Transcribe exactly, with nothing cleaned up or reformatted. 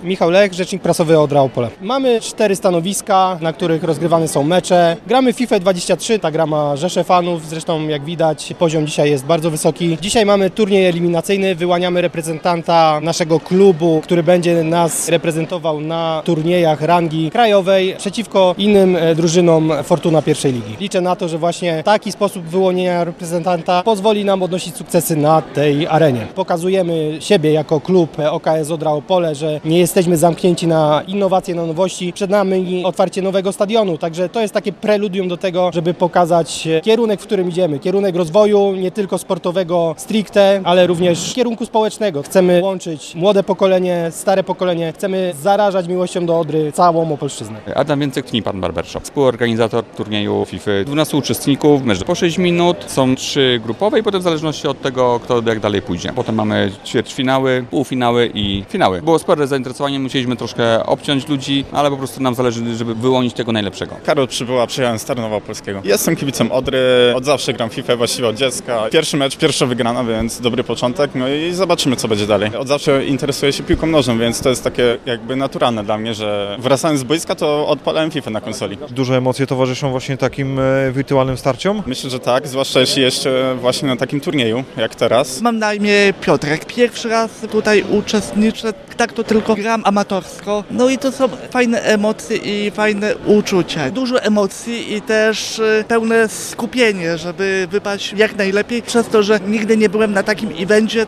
Michał Lech, rzecznik prasowy Odra Opole. Mamy cztery stanowiska, na których rozgrywane są mecze. Gramy FIFA dwadzieścia trzy, ta gra ma rzesze fanów, zresztą jak widać poziom dzisiaj jest bardzo wysoki. Dzisiaj mamy turniej eliminacyjny, wyłaniamy reprezentanta naszego klubu, który będzie nas reprezentował na turniejach rangi krajowej przeciwko innym drużynom Fortuna pierwszej ligi. Liczę na to, że właśnie taki sposób wyłonienia reprezentanta pozwoli nam odnosić sukcesy na tej arenie. Pokazujemy siebie jako klub O K S Odra Opole, że nie jesteśmy zamknięci na innowacje, na nowości. Przed nami otwarcie nowego stadionu, także to jest takie preludium do tego, żeby pokazać kierunek, w którym idziemy. Kierunek rozwoju, nie tylko sportowego stricte, ale również kierunku społecznego. Chcemy łączyć młode pokolenie, stare pokolenie. Chcemy zarażać miłością do Odry całą Opolszczyznę. Adam Więcek, Knipan Barbershop. Współorganizator turnieju FIFA. dwunastu uczestników, mecz po sześć minut. Są trzy grupowe i potem w zależności od tego, kto jak dalej pójdzie. Potem mamy ćwierćfinały, półfinały i finały. Było spore zainteresowanie, musieliśmy troszkę obciąć ludzi, ale po prostu nam zależy, żeby wyłonić tego najlepszego. Karol Przybyła, przyjechałem z Tarnowa Opolskiego. Jestem kibicem Odry, od zawsze gram FIFA, właściwie od dziecka. Pierwszy mecz, pierwsza wygrana, więc dobry początek, no i zobaczymy, co będzie dalej. Od zawsze interesuję się piłką nożną, więc to jest takie jakby naturalne dla mnie, że wracając z boiska, to odpalałem FIFA na konsoli. Duże emocje towarzyszą właśnie takim e, wirtualnym starciom? Myślę, że tak, zwłaszcza jeśli jeszcze właśnie na takim turnieju, jak teraz. Mam na imię Piotrek. Pierwszy raz tutaj uczestniczę, tak to tylko gram amatorsko. No i to są fajne emocje i fajne uczucia. Dużo emocji i też y, pełne skupienie, żeby wypaść jak najlepiej. Przez to, że nigdy nie byłem na takim evencie,